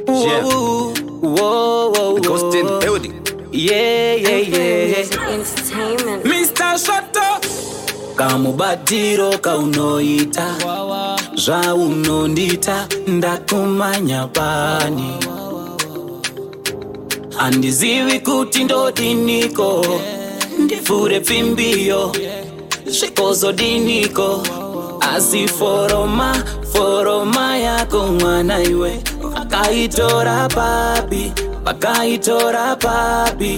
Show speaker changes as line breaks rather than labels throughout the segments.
Yeah.
Whoa, whoa, whoa.
Ghost in the building.
Yeah.
Entertainment.
Mr. Shoto. Kamubadiro kaunoita zvaunondita ndakumanya pani handizivi kuti ndodiniko ndivhure pfimbiyo zvikozodiniko asi foroma yako mwana iwe vakaitora papi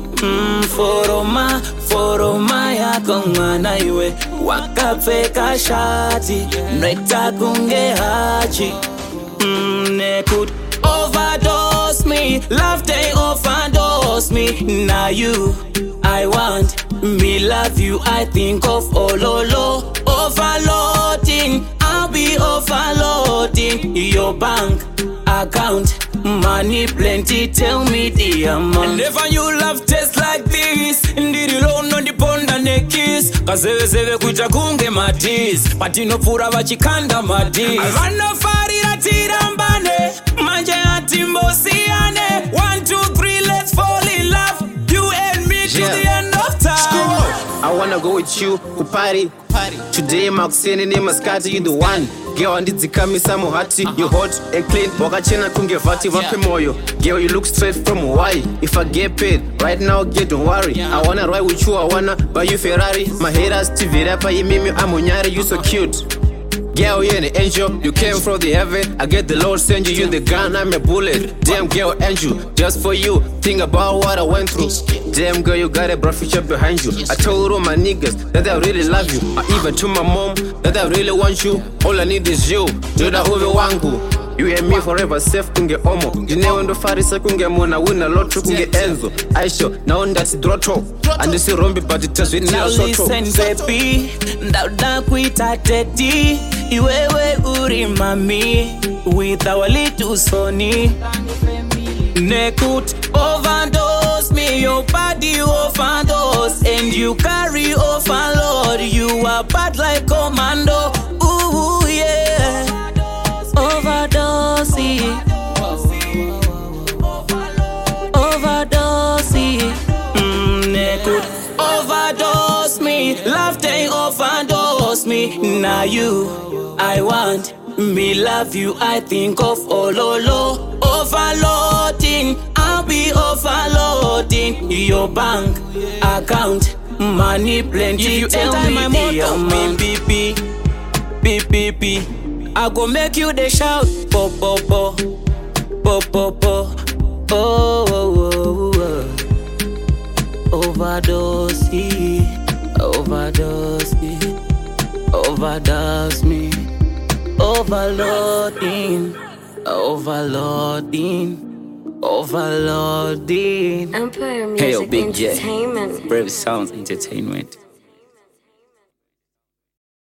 foroma yako mwana iwe wakapfeka shati mreta kunge hachi nekut overdose me love they overdose me now you I want me love you I think of ololo overloading I'll be overloading your bank account money plenty tell me the amount never you love taste like this ndirilono ndiponda nekis kazevezeve kuita kunge madis patinopfura vachikanda madis vanofarira tirambane manje atimbosiyane 1 2 3 let's fall in love you and me to the end of time
I wanna go with you kupari today makuseni nemaskati you the one girl wandidzikamisa muhati you hot and clean wakachena kunge vati vape moyo girl you look straight from Hawaii if I get paid right now get don't worry I wanna ride with you I wanna buy you Ferrari my haters tivira pa imimi amonyari you so cute girl you're an angel you came from the heaven I get the Lord send you the gun I'm a bullet damn girl angel just for you think about what I went through damn girl you got a bright future behind you I told all my niggas that I really love you I even told my mom that I really want you all I need is you Joda uve wangu you and me forever safe kunge omo ndinewe ndofarisa kunge mona wina lotto kunge enzo aisho naona sidroto andisirombi but itazvinira soto
listen baby ndauda kuita teti iwewe uri mami with our little sonny nekut overdose me your body overdose and you carry overload you are bad like commando ooh yeah overdose nekut overdose me love they overdose me now you I want me love you I think of ololo overloading I'll be overloading your bank account money plenty you tell me the amount beep I go make you the shout po po po po po po oh overdose me overloading
Empire Music
hey yo Big J
Entertainment.
Brave Sounds Entertainment